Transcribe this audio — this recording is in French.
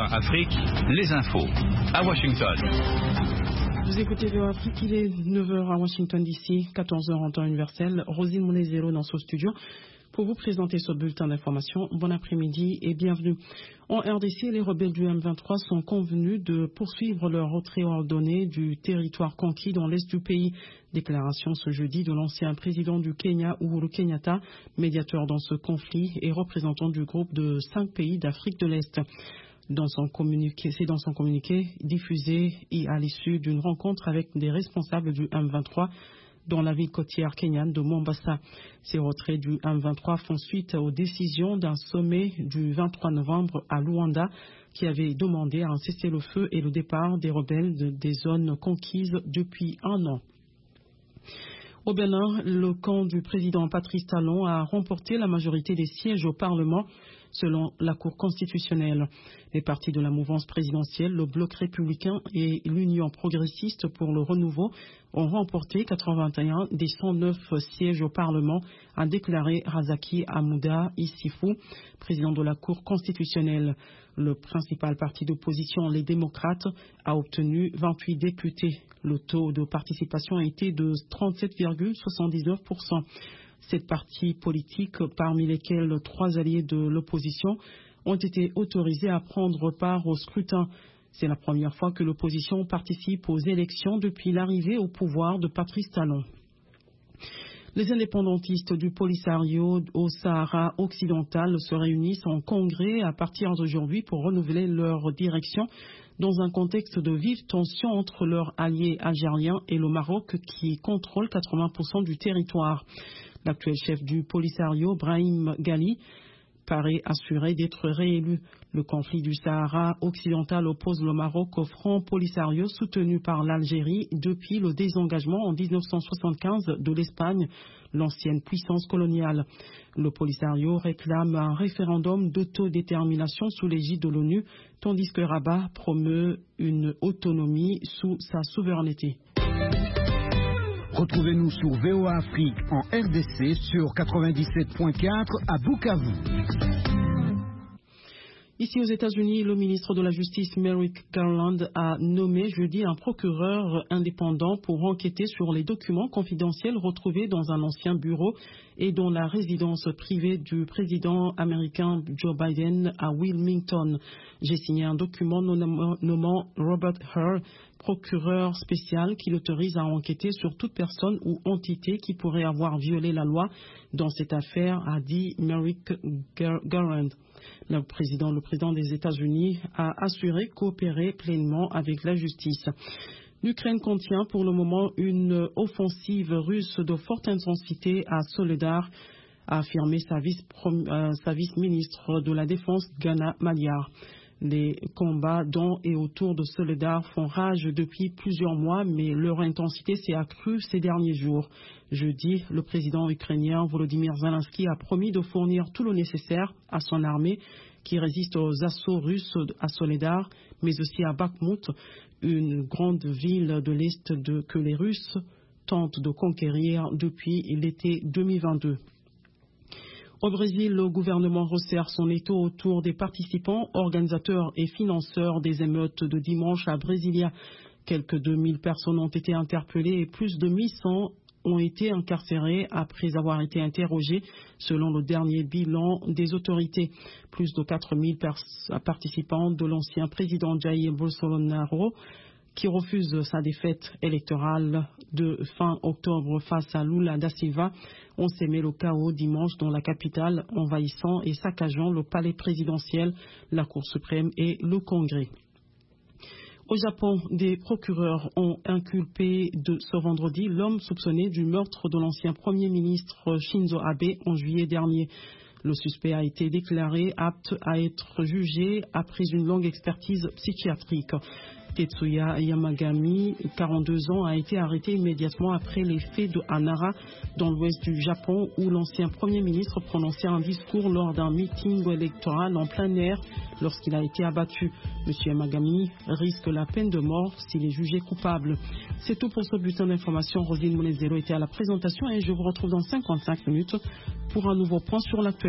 VOA Afrique, les infos à Washington. Vous écoutez VOA Afrique, il est 9h à Washington DC, 14h en temps universel. Rosine Moulezero dans ce studio pour vous présenter ce bulletin d'information. Bon après-midi et bienvenue. En RDC, les rebelles du M23 sont convenus de poursuivre leur retrait ordonné du territoire conquis dans l'est du pays. Déclaration ce jeudi de l'ancien président du Kenya, Uhuru Kenyatta, médiateur dans ce conflit et représentant du groupe de 5 pays d'Afrique de l'Est. C'est dans son communiqué diffusé à l'issue d'une rencontre avec des responsables du M23 dans la ville côtière kenyane de Mombasa. Ces retraits du M23 font suite aux décisions d'un sommet du 23 novembre à Luanda qui avait demandé un cessez-le-feu et le départ des rebelles des zones conquises depuis un an. Au Bénin, le camp du président Patrice Talon a remporté la majorité des sièges au Parlement selon la Cour constitutionnelle. Les partis de la mouvance présidentielle, le Bloc républicain et l'Union progressiste pour le renouveau ont remporté 81 des 109 sièges au Parlement, a déclaré Razaki Amouda Issifou, président de la Cour constitutionnelle. Le principal parti d'opposition, les démocrates, a obtenu 28 députés. Le taux de participation a été de 37,79%. Sept partis politiques, parmi lesquels 3 alliés de l'opposition, ont été autorisés à prendre part au scrutin. C'est la première fois que l'opposition participe aux élections depuis l'arrivée au pouvoir de Patrice Talon. Les indépendantistes du Polisario au Sahara occidental se réunissent en congrès à partir d'aujourd'hui pour renouveler leur direction dans un contexte de vive tension entre leurs alliés algériens et le Maroc qui contrôle 80% du territoire. L'actuel chef du Polisario, Brahim Ghali, paraît assuré d'être réélu. Le conflit du Sahara occidental oppose le Maroc au Front Polisario soutenu par l'Algérie depuis le désengagement en 1975 de l'Espagne, l'ancienne puissance coloniale. Le Polisario réclame un référendum d'autodétermination sous l'égide de l'ONU, tandis que Rabat promeut une autonomie sous sa souveraineté. Retrouvez-nous sur VOA Afrique en RDC sur 97.4 à Bukavu. Ici aux États-Unis, le ministre de la Justice Merrick Garland a nommé jeudi un procureur indépendant pour enquêter sur les documents confidentiels retrouvés dans un ancien bureau et dans la résidence privée du président américain Joe Biden à Wilmington. J'ai signé un document nommant Robert Hur, procureur spécial, qui l'autorise à enquêter sur toute personne ou entité qui pourrait avoir violé la loi dans cette affaire, a dit Merrick Garland. Le président des États-Unis a assuré coopérer pleinement avec la justice. L'Ukraine contient pour le moment une offensive russe de forte intensité à Soledar, a affirmé sa vice-ministre de la Défense, Gana Maliar. Les combats dans et autour de Soledar font rage depuis plusieurs mois, mais leur intensité s'est accrue ces derniers jours. Jeudi, le président ukrainien Volodymyr Zelensky a promis de fournir tout le nécessaire à son armée qui résiste aux assauts russes à Soledar, mais aussi à Bakhmut, une grande ville de l'Est que les Russes tentent de conquérir depuis l'été 2022. Au Brésil, le gouvernement resserre son étau autour des participants, organisateurs et financeurs des émeutes de dimanche à Brasilia. Quelques 2000 personnes ont été interpellées et plus de 1100 ont été incarcérés après avoir été interrogés, selon le dernier bilan des autorités. Plus de 4000 participants de l'ancien président Jair Bolsonaro, qui refuse sa défaite électorale de fin octobre face à Lula da Silva, ont sémé le chaos dimanche dans la capitale, envahissant et saccageant le palais présidentiel, la Cour suprême et le Congrès. Au Japon, des procureurs ont inculpé ce vendredi l'homme soupçonné du meurtre de l'ancien Premier ministre Shinzo Abe en juillet dernier. Le suspect a été déclaré apte à être jugé après une longue expertise psychiatrique. Tetsuya Yamagami, 42 ans, a été arrêté immédiatement après les faits de Hanara, dans l'ouest du Japon, où l'ancien Premier ministre prononçait un discours lors d'un meeting électoral en plein air lorsqu'il a été abattu. M. Yamagami risque la peine de mort s'il est jugé coupable. C'est tout pour ce bulletin d'information. Rosine Moulezero était à la présentation et je vous retrouve dans 55 minutes pour un nouveau point sur l'actualité.